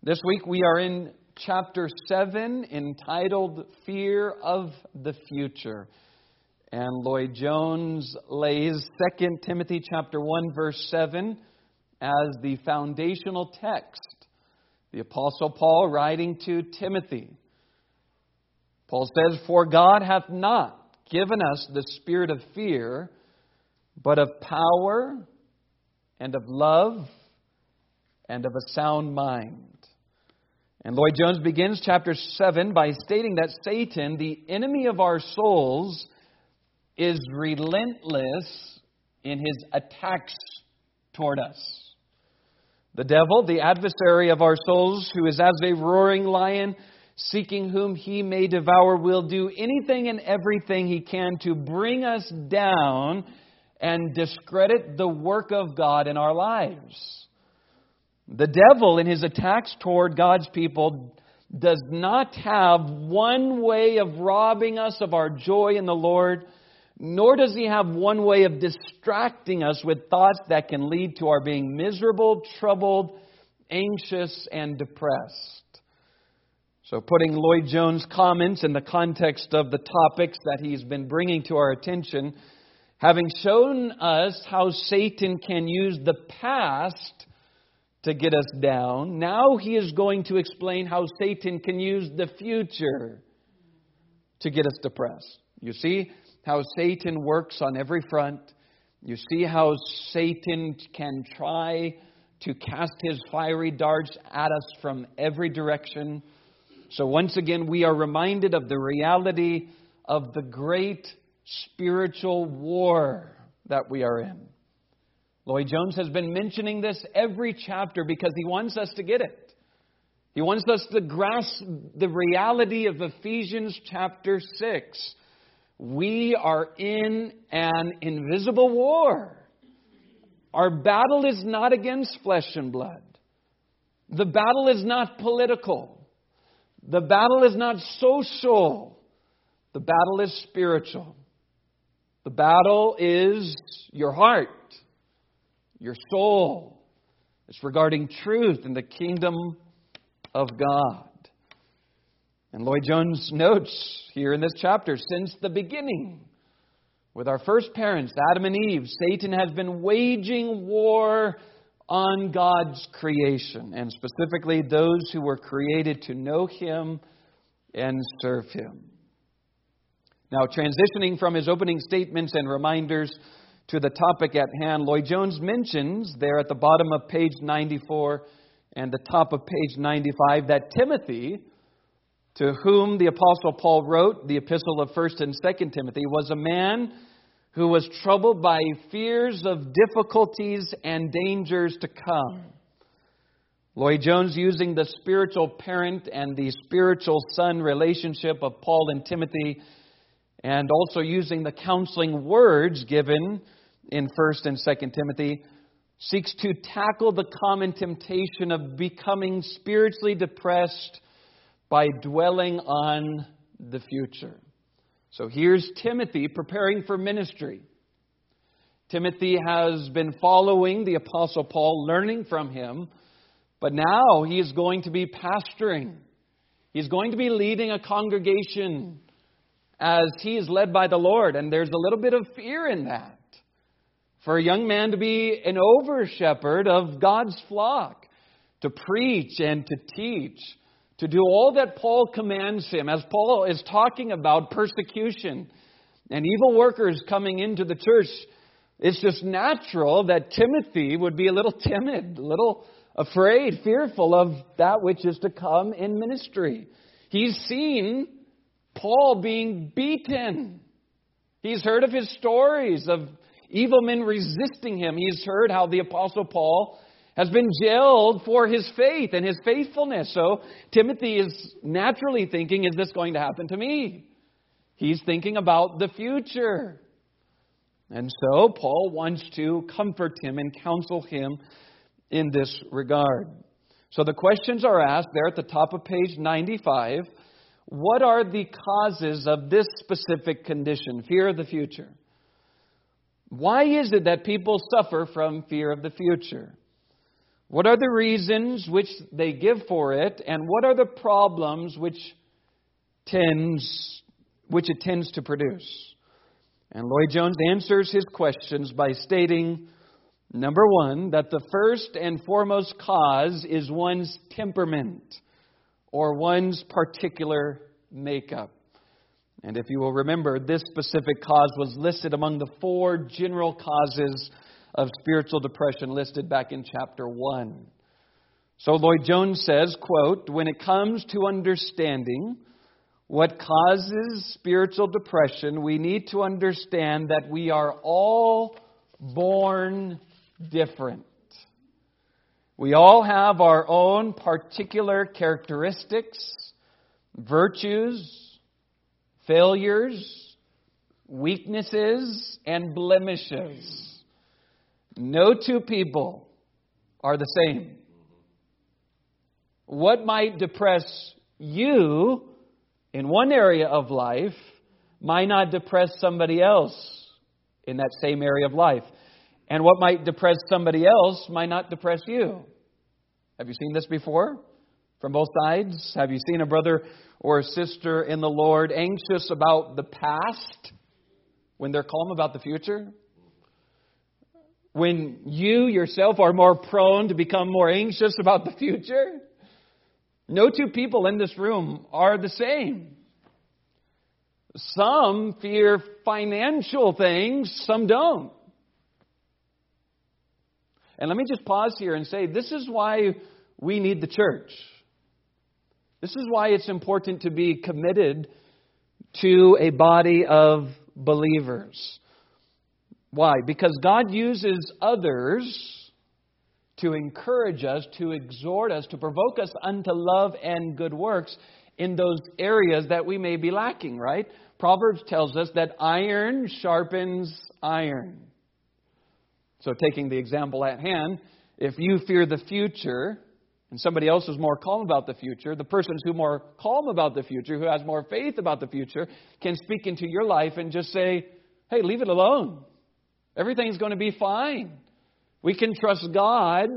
This week we are in chapter 7 entitled Fear of the Future. And Lloyd Jones lays 2 Timothy chapter 1 verse 7 as the foundational text. The Apostle Paul writing to Timothy. Paul says, "For God hath not given us the spirit of fear, but of power and of love and of a sound mind." And Lloyd Jones begins chapter 7 by stating that Satan, the enemy of our souls, is relentless in his attacks toward us. The devil, the adversary of our souls, who is as a roaring lion, seeking whom he may devour, will do anything and everything he can to bring us down and discredit the work of God in our lives. The devil, in his attacks toward God's people, does not have one way of robbing us of our joy in the Lord, nor does he have one way of distracting us with thoughts that can lead to our being miserable, troubled, anxious, and depressed. So putting Lloyd Jones' comments in the context of the topics that he's been bringing to our attention, having shown us how Satan can use the past to get us down, now he is going to explain how Satan can use the future to get us depressed. You see how Satan works on every front. You see how Satan can try to cast his fiery darts at us from every direction. So once again, we are reminded of the reality of the great spiritual war that we are in. Lloyd Jones has been mentioning this every chapter because he wants us to get it. He wants us to grasp the reality of Ephesians chapter 6. We are in an invisible war. Our battle is not against flesh and blood. The battle is not political. The battle is not social. The battle is spiritual. The battle is your heart, your soul. It's regarding truth and the kingdom of God. And Lloyd Jones notes here in this chapter, since the beginning, with our first parents, Adam and Eve, Satan has been waging war on God's creation, and specifically those who were created to know Him and serve Him. Now, transitioning from his opening statements and reminders to the topic at hand, Lloyd Jones mentions there at the bottom of page 94 and the top of page 95 that Timothy, to whom the Apostle Paul wrote the epistle of 1st and 2nd Timothy, was a man who was troubled by fears of difficulties and dangers to come. Lloyd Jones, using the spiritual parent and the spiritual son relationship of Paul and Timothy, and also using the counseling words given in 1st and 2nd Timothy, seeks to tackle the common temptation of becoming spiritually depressed by dwelling on the future. So here's Timothy preparing for ministry. Timothy has been following the Apostle Paul, learning from him, but now he is going to be pastoring. He's going to be leading a congregation as he is led by the Lord, and there's a little bit of fear in that. For a young man to be an over-shepherd of God's flock, to preach and to teach, to do all that Paul commands him, as Paul is talking about persecution and evil workers coming into the church, it's just natural that Timothy would be a little timid, a little afraid, fearful of that which is to come in ministry. He's seen Paul being beaten. He's heard of his stories of evil men resisting him. He's heard how the Apostle Paul has been jailed for his faith and his faithfulness. So Timothy is naturally thinking, is this going to happen to me? He's thinking about the future. And so Paul wants to comfort him and counsel him in this regard. So the questions are asked there at the top of page 95. What are the causes of this specific condition, fear of the future? Why is it that people suffer from fear of the future? What are the reasons which they give for it? And what are the problems which it tends to produce? And Lloyd-Jones answers his questions by stating, number one, that the first and foremost cause is one's temperament or one's particular makeup. And if you will remember, this specific cause was listed among the 4 general causes of spiritual depression listed back in chapter 1. So Lloyd-Jones says, quote, when it comes to understanding what causes spiritual depression, we need to understand that we are all born different. We all have our own particular characteristics, virtues, failures, weaknesses, and blemishes. No 2 people are the same. What might depress you in one area of life might not depress somebody else in that same area of life. And what might depress somebody else might not depress you. Have you seen this before? From both sides? Have you seen a brother or a sister in the Lord anxious about the past when they're calm about the future? When you yourself are more prone to become more anxious about the future? No 2 people in this room are the same. Some fear financial things, some don't. And let me just pause here and say, this is why we need the church. This is why it's important to be committed to a body of believers. Why? Because God uses others to encourage us, to exhort us, to provoke us unto love and good works in those areas that we may be lacking, right? Proverbs tells us that iron sharpens iron. So taking the example at hand, if you fear the future and somebody else is more calm about the future, the person who's more calm about the future, who has more faith about the future, can speak into your life and just say, hey, leave it alone. Everything's going to be fine. We can trust God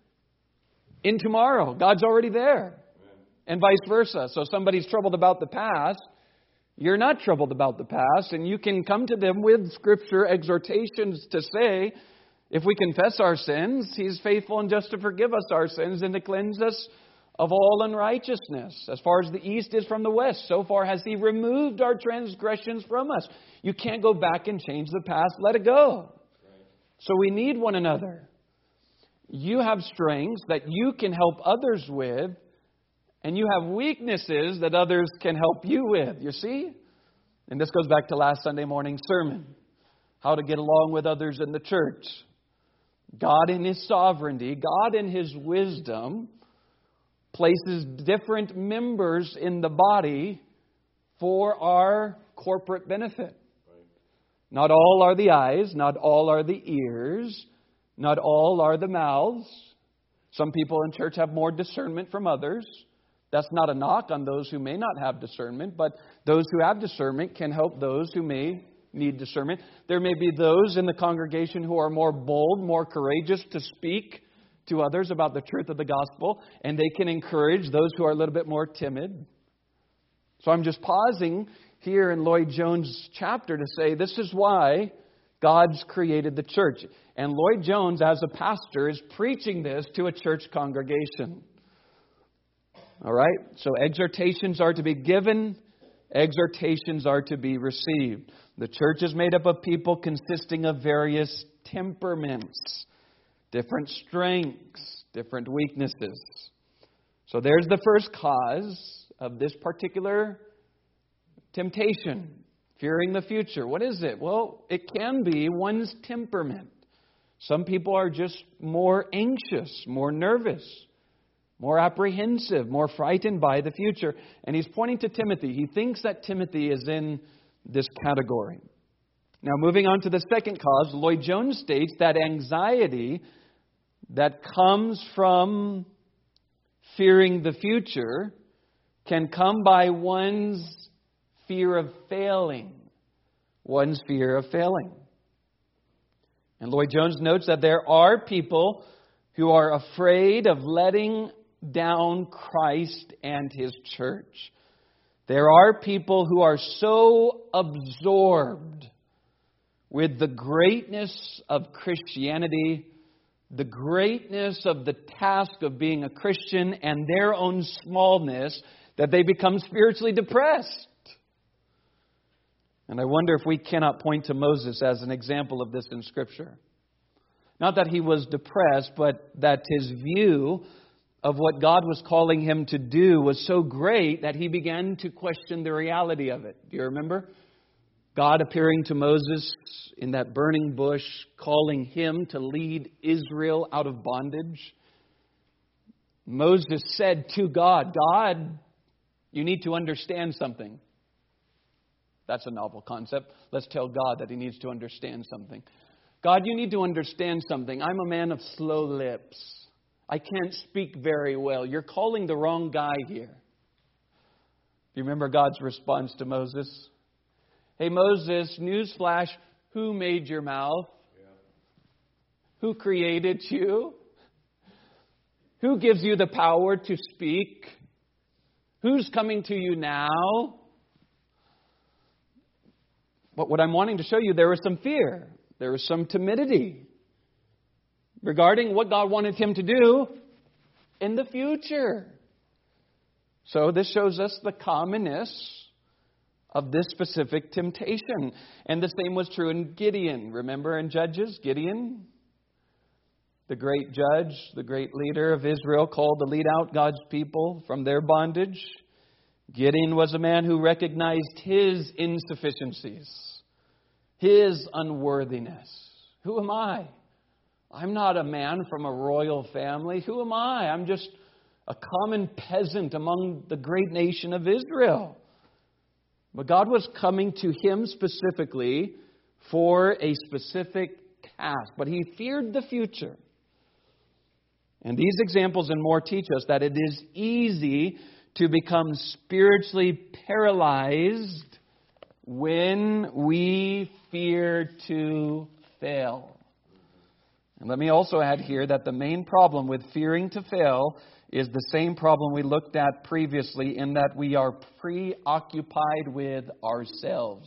in tomorrow. God's already there. And vice versa. So if somebody's troubled about the past, you're not troubled about the past. And you can come to them with Scripture exhortations to say, if we confess our sins, He's faithful and just to forgive us our sins and to cleanse us of all unrighteousness. As far as the east is from the west, so far has He removed our transgressions from us. You can't go back and change the past. Let it go. So we need one another. You have strengths that you can help others with, and you have weaknesses that others can help you with. You see? And this goes back to last Sunday morning's sermon. How to get along with others in the church. God in His sovereignty, God in His wisdom, places different members in the body for our corporate benefit. Not all are the eyes, not all are the ears, not all are the mouths. Some people in church have more discernment from others. That's not a knock on those who may not have discernment, but those who have discernment can help those who may need discernment. There may be those in the congregation who are more bold, more courageous to speak to others about the truth of the gospel, and they can encourage those who are a little bit more timid. So I'm just pausing here in Lloyd-Jones' chapter to say this is why God's created the church. And Lloyd-Jones, as a pastor, is preaching this to a church congregation. All right? So exhortations are to be given. Exhortations are to be received. The church is made up of people consisting of various temperaments, different strengths, different weaknesses. So there's the first cause of this particular temptation, fearing the future. What is it? Well, it can be one's temperament. Some people are just more anxious, more nervous, more apprehensive, more frightened by the future. And he's pointing to Timothy. He thinks that Timothy is in this category. Now, moving on to the second cause, Lloyd-Jones states that anxiety that comes from fearing the future can come by one's fear of failing. One's fear of failing. And Lloyd-Jones notes that there are people who are afraid of letting down Christ and His church. There are people who are so absorbed with the greatness of Christianity, the greatness of the task of being a Christian, and their own smallness, that they become spiritually depressed. And I wonder if we cannot point to Moses as an example of this in Scripture. Not that he was depressed, but that his view of what God was calling him to do was so great that he began to question the reality of it. Do you remember? God appearing to Moses in that burning bush, calling him to lead Israel out of bondage. Moses said to God, God, you need to understand something. That's a novel concept. Let's tell God that He needs to understand something. God, you need to understand something. I'm a man of slow lips. I can't speak very well. You're calling the wrong guy here. Do you remember God's response to Moses? Hey, Moses, newsflash, who made your mouth? Who created you? Who gives you the power to speak? Who's coming to you now? But what I'm wanting to show you, there was some fear. There was some timidity regarding what God wanted him to do in the future. So this shows us the commonness of this specific temptation. And the same was true in Gideon. Remember in Judges, Gideon, the great judge, the great leader of Israel, called to lead out God's people from their bondage. Gideon was a man who recognized his insufficiencies, his unworthiness. Who am I? I'm not a man from a royal family. Who am I? I'm just a common peasant among the great nation of Israel. But God was coming to him specifically for a specific task. But he feared the future. And these examples and more teach us that it is easy to become spiritually paralyzed when we fear to fail. And let me also add here that the main problem with fearing to fail is the same problem we looked at previously, in that we are preoccupied with ourselves.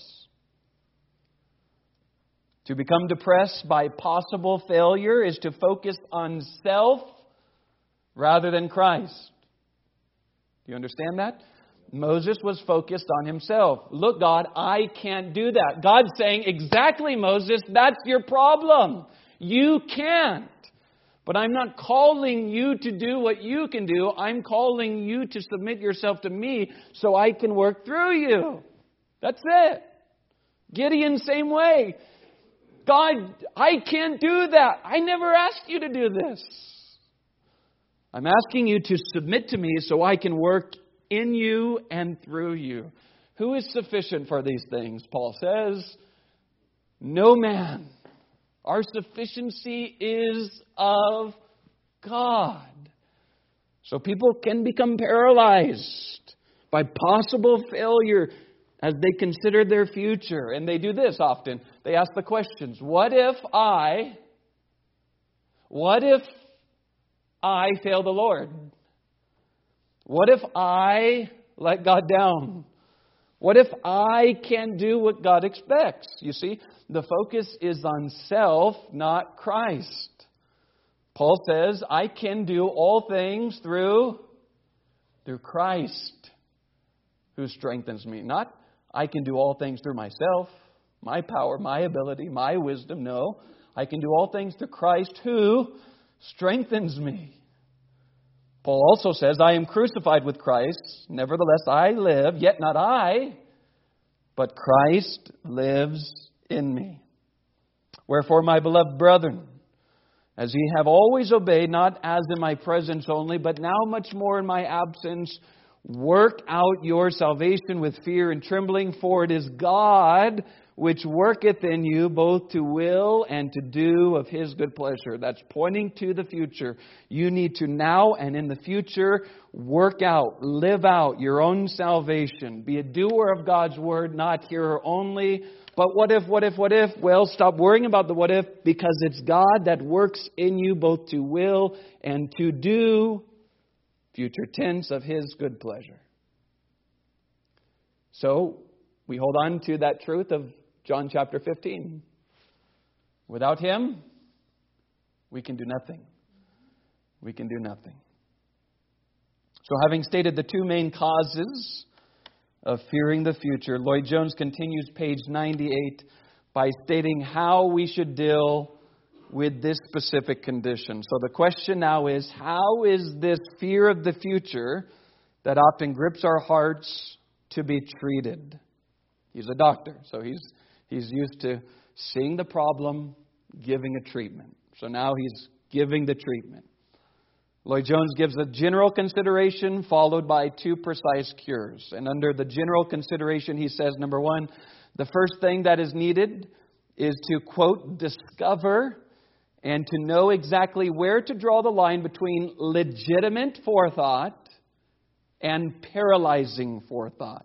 To become depressed by possible failure is to focus on self rather than Christ. Do you understand that? Moses was focused on himself. Look, God, I can't do that. God's saying, exactly, Moses, that's your problem. You can't. But I'm not calling you to do what you can do. I'm calling you to submit yourself to me so I can work through you. That's it. Gideon, same way. God, I can't do that. I never asked you to do this. I'm asking you to submit to me so I can work in you and through you. Who is sufficient for these things? Paul says, no man. Our sufficiency is of God. So people can become paralyzed by possible failure as they consider their future. And they do this often. They ask the questions, what if I fail the Lord? What if I let God down? What if I can't do what God expects? You see, the focus is on self, not Christ. Paul says, I can do all things through Christ who strengthens me. Not, I can do all things through myself, my power, my ability, my wisdom. No, I can do all things through Christ who strengthens me. Paul also says, I am crucified with Christ. Nevertheless, I live, yet not I, but Christ lives in me. Wherefore, my beloved brethren, as ye have always obeyed, not as in my presence only, but now much more in my absence, Work out your salvation with fear and trembling, for it is God which worketh in you both to will and to do of His good pleasure. That's pointing to the future. You need to now and in the future work out, live out your own salvation. Be a doer of God's Word, not hearer only. But what if? Well, stop worrying about the what if, because it's God that works in you both to will and to do, future tense, of His good pleasure. So, we hold on to that truth of John chapter 15. Without Him, we can do nothing. We can do nothing. So having stated the two main causes of fearing the future, Lloyd Jones continues page 98 by stating how we should deal with this specific condition. So the question now is, how is this fear of the future that often grips our hearts to be treated? He's a doctor, so he's used to seeing the problem, giving a treatment. So now he's giving the treatment. Lloyd Jones gives a general consideration followed by two precise cures. And under the general consideration, he says, number one, the first thing that is needed is to, quote, discover and to know exactly where to draw the line between legitimate forethought and paralyzing forethought.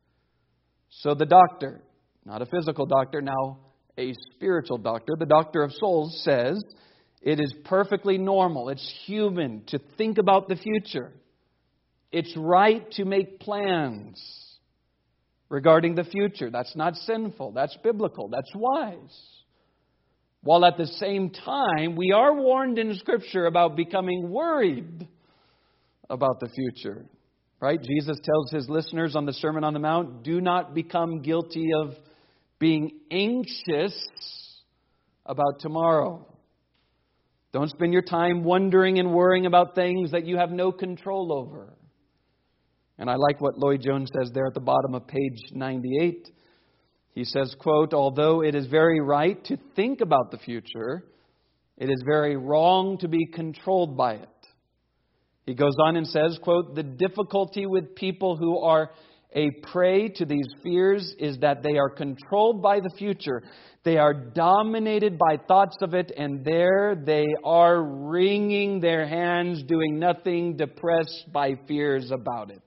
So the doctor, not a physical doctor, now a spiritual doctor, the doctor of souls, says it is perfectly normal, it's human to think about the future. It's right to make plans regarding the future. That's not sinful, that's biblical, that's wise. While at the same time, we are warned in Scripture about becoming worried about the future. Right? Jesus tells His listeners on the Sermon on the Mount, do not become guilty of being anxious about tomorrow. Don't spend your time wondering and worrying about things that you have no control over. And I like what Lloyd Jones says there at the bottom of page 98. He says, quote, although it is very right to think about the future, it is very wrong to be controlled by it. He goes on and says, quote, the difficulty with people who are a prey to these fears is that they are controlled by the future. They are dominated by thoughts of it, and there they are wringing their hands, doing nothing, depressed by fears about it.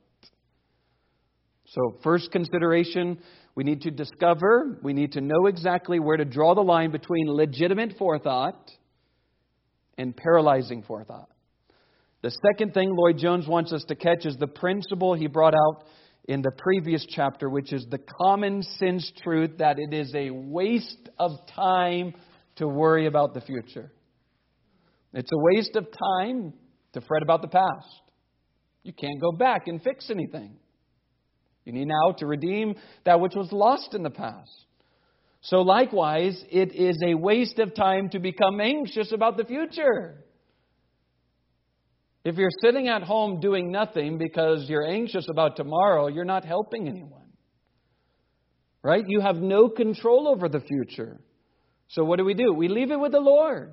So first consideration, we need to discover, we need to know exactly where to draw the line between legitimate forethought and paralyzing forethought. The second thing Lloyd Jones wants us to catch is the principle he brought out in the previous chapter, which is the common sense truth that it is a waste of time to worry about the future. It's a waste of time to fret about the past. You can't go back and fix anything. You need now to redeem that which was lost in the past. So likewise, it is a waste of time to become anxious about the future. If you're sitting at home doing nothing because you're anxious about tomorrow, you're not helping anyone. Right? You have no control over the future. So what do? We leave it with the Lord.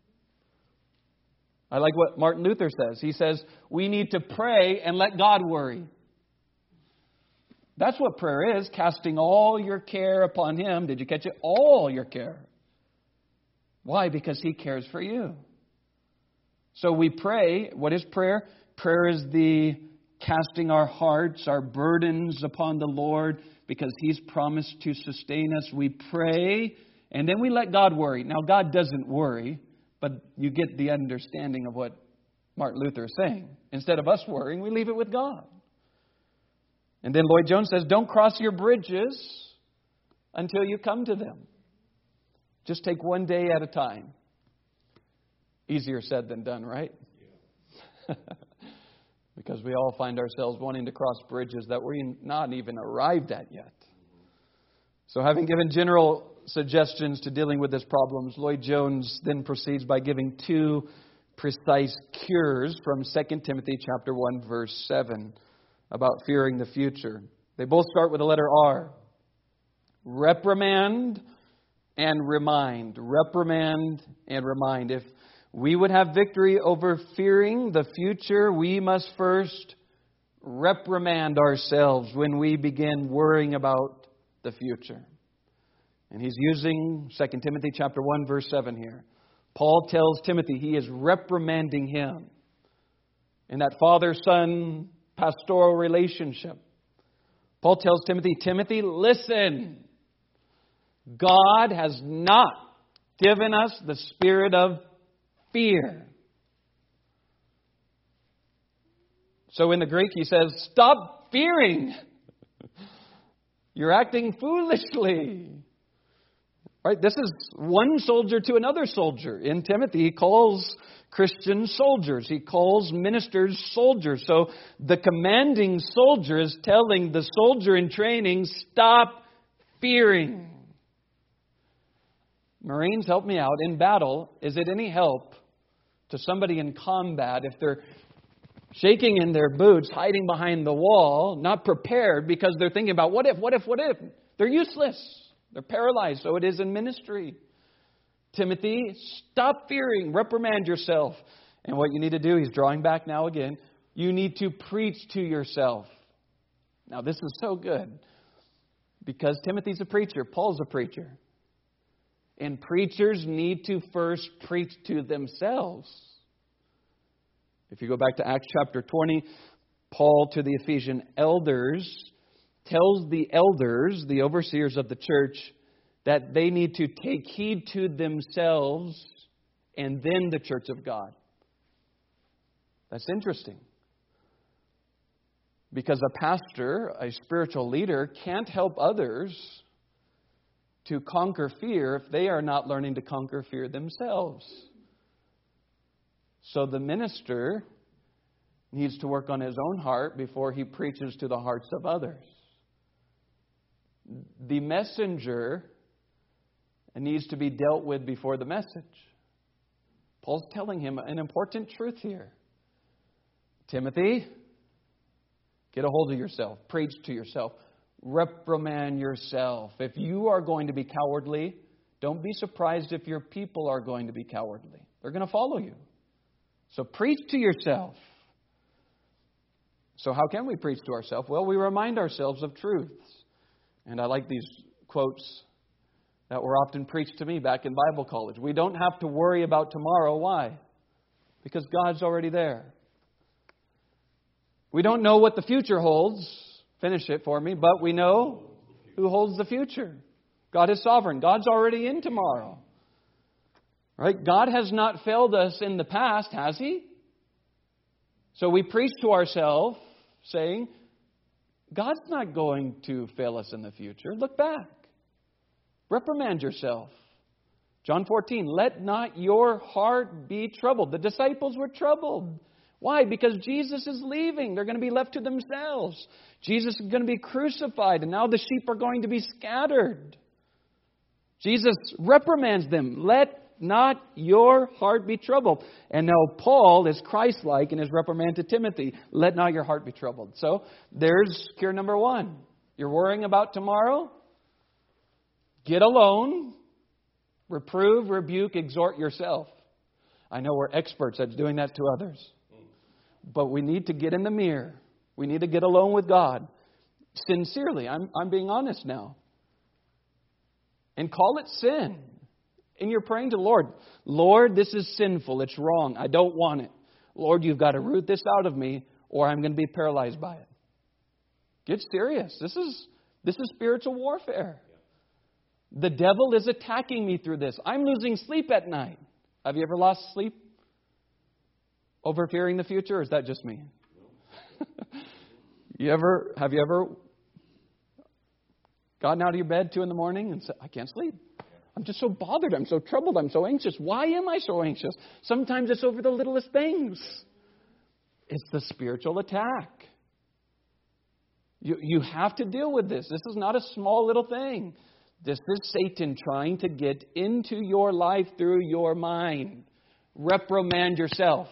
I like what Martin Luther says. He says, we need to pray and let God worry. That's what prayer is, casting all your care upon Him. Did you catch it? All your care. Why? Because He cares for you. So we pray. What is prayer? Prayer is the casting our hearts, our burdens upon the Lord, because He's promised to sustain us. We pray, and then we let God worry. Now, God doesn't worry, but you get the understanding of what Martin Luther is saying. Instead of us worrying, we leave it with God. And then Lloyd Jones says, don't cross your bridges until you come to them. Just take one day at a time. Easier said than done, right? Yeah. Because we all find ourselves wanting to cross bridges that we're not even arrived at yet. So having given general suggestions to dealing with this problem, Lloyd Jones then proceeds by giving two precise cures from 2 Timothy chapter 1, verse 7 about fearing the future. They both start with the letter R. Reprimand and remind. Reprimand and remind. If we would have victory over fearing the future, we must first reprimand ourselves when we begin worrying about the future. And he's using 2 Timothy chapter 1, verse 7 here. Paul tells Timothy he is reprimanding him in that father-son pastoral relationship. Paul tells Timothy, Timothy, listen. God has not given us the spirit of fear. So in the Greek he says, stop fearing. You're acting foolishly. Right? This is one soldier to another soldier. In Timothy, he calls Christian soldiers. He calls ministers soldiers. So the commanding soldier is telling the soldier in training, stop fearing. Marines, help me out. In battle, is it any help to somebody in combat if they're shaking in their boots, hiding behind the wall, not prepared because they're thinking about what if? They're useless. They're paralyzed. So it is in ministry. Timothy, stop fearing. Reprimand yourself. And what you need to do, he's drawing back now again, you need to preach to yourself. Now this is so good because Timothy's a preacher. Paul's a preacher. And preachers need to first preach to themselves. If you go back to Acts chapter 20, Paul to the Ephesian elders tells the elders, the overseers of the church, that they need to take heed to themselves and then the church of God. That's interesting. Because a pastor, a spiritual leader, can't help others to conquer fear if they are not learning to conquer fear themselves. So the minister needs to work on his own heart before he preaches to the hearts of others. The messenger needs to be dealt with before the message. Paul's telling him an important truth here. Timothy, get a hold of yourself. Preach to yourself. Reprimand yourself. If you are going to be cowardly, don't be surprised if your people are going to be cowardly. They're going to follow you. So preach to yourself. So how can we preach to ourselves? Well, we remind ourselves of truths. And I like these quotes that were often preached to me back in Bible college. We don't have to worry about tomorrow. Why? Because God's already there. We don't know what the future holds. Finish it for me. But we know who holds the future. God is sovereign. God's already in tomorrow. Right? God has not failed us in the past, has He? So we preach to ourselves saying, God's not going to fail us in the future. Look back. Reprimand yourself. John 14, let not your heart be troubled. The disciples were troubled. Why? Because Jesus is leaving. They're going to be left to themselves. Jesus is going to be crucified, and now the sheep are going to be scattered. Jesus reprimands them. Let not your heart be troubled. And now Paul is Christ-like in his reprimand to Timothy. Let not your heart be troubled. So there's cure number one. You're worrying about tomorrow? Get alone. Reprove, rebuke, exhort yourself. I know we're experts at doing that to others. But we need to get in the mirror. We need to get alone with God. Sincerely. I'm being honest now. And call it sin. And you're praying to the Lord. Lord, this is sinful. It's wrong. I don't want it. Lord, you've got to root this out of me or I'm going to be paralyzed by it. Get serious. This is spiritual warfare. The devil is attacking me through this. I'm losing sleep at night. Have you ever lost sleep over fearing the future, or is that just me? Have you ever gotten out of your bed 2 a.m. and said, I can't sleep. I'm just so bothered. I'm so troubled. I'm so anxious. Why am I so anxious? Sometimes it's over the littlest things. It's the spiritual attack. You have to deal with this. This is not a small little thing. This is Satan trying to get into your life through your mind. Reprimand yourself.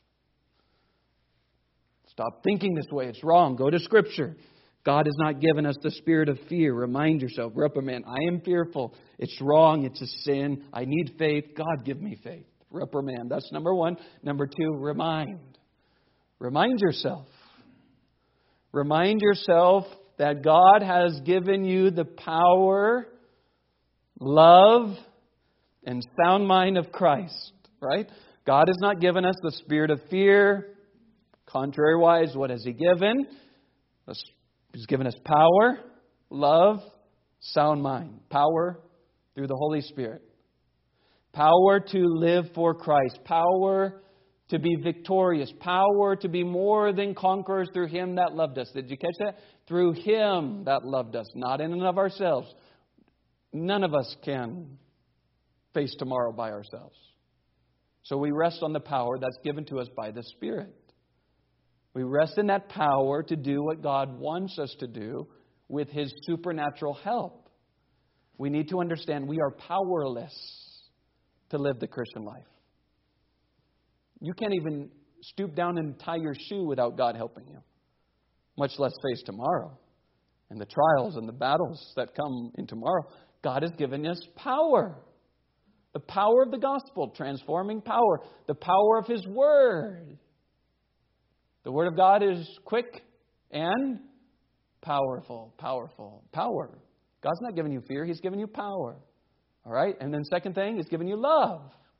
Stop thinking this way. It's wrong. Go to Scripture. God has not given us the spirit of fear. Remind yourself. Reprimand. I am fearful. It's wrong. It's a sin. I need faith. God, give me faith. Reprimand. That's number one. Number two, remind. Remind yourself. Remind yourself that God has given you the power, love, and sound mind of Christ. Right? God has not given us the spirit of fear. Contrary-wise, what has He given? He's given us power, love, sound mind. Power through the Holy Spirit. Power to live for Christ. Power to be victorious. Power to be more than conquerors through Him that loved us. Did you catch that? Through Him that loved us. Not in and of ourselves. None of us can face tomorrow by ourselves. So we rest on the power that's given to us by the Spirit. We rest in that power to do what God wants us to do with His supernatural help. We need to understand we are powerless to live the Christian life. You can't even stoop down and tie your shoe without God helping you, much less face tomorrow and the trials and the battles that come in tomorrow. God has given us power. The power of the gospel, transforming power. The power of His Word. The Word of God is quick and powerful. Power. God's not giving you fear. He's given you power. All right? And then second thing, He's given you love.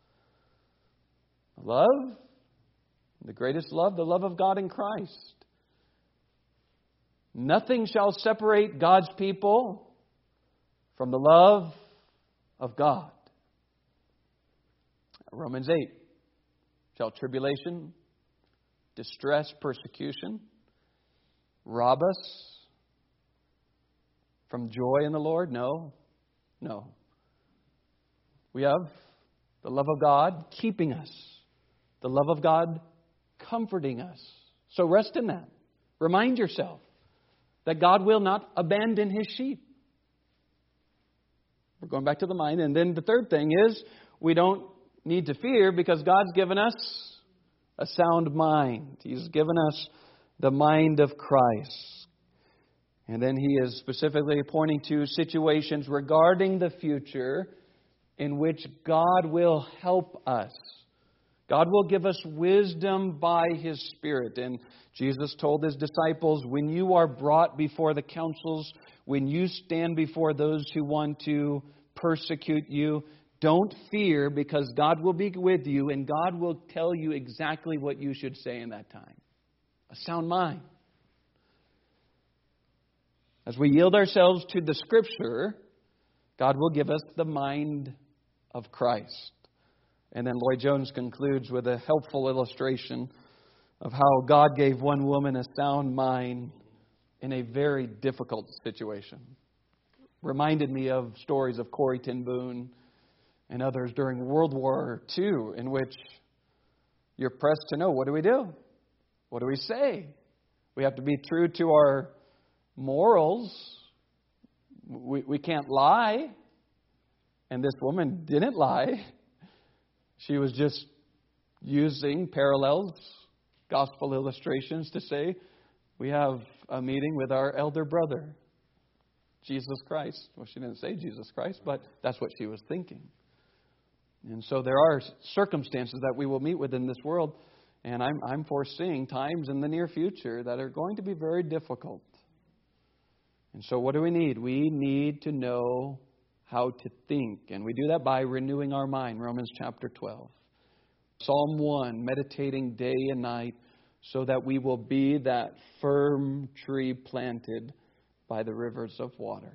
Love. The greatest love, the love of God in Christ. Nothing shall separate God's people from the love of God. Romans 8. Shall tribulation, distress, persecution rob us from joy in the Lord? No. We have the love of God keeping us. The love of God comforting us. So rest in that. Remind yourself that God will not abandon His sheep. We're going back to the mind. And then the third thing is we don't need to fear because God's given us a sound mind. He's given us the mind of Christ. And then He is specifically pointing to situations regarding the future in which God will help us. God will give us wisdom by His Spirit. And Jesus told His disciples, when you are brought before the councils, when you stand before those who want to persecute you, don't fear, because God will be with you and God will tell you exactly what you should say in that time. A sound mind. As we yield ourselves to the Scripture, God will give us the mind of Christ. And then Lloyd Jones concludes with a helpful illustration of how God gave one woman a sound mind in a very difficult situation. Reminded me of stories of Corrie ten Boom and others during World War II, in which you're pressed to know, what do we do? What do we say? We have to be true to our morals. We can't lie. And this woman didn't lie. She was just using parallels, gospel illustrations to say, we have a meeting with our elder brother, Jesus Christ. Well, she didn't say Jesus Christ, but that's what she was thinking. And so there are circumstances that we will meet with in this world, and I'm foreseeing times in the near future that are going to be very difficult. And so what do we need? We need to know how to think. And we do that by renewing our mind. Romans chapter 12. Psalm 1, meditating day and night so that we will be that firm tree planted by the rivers of water.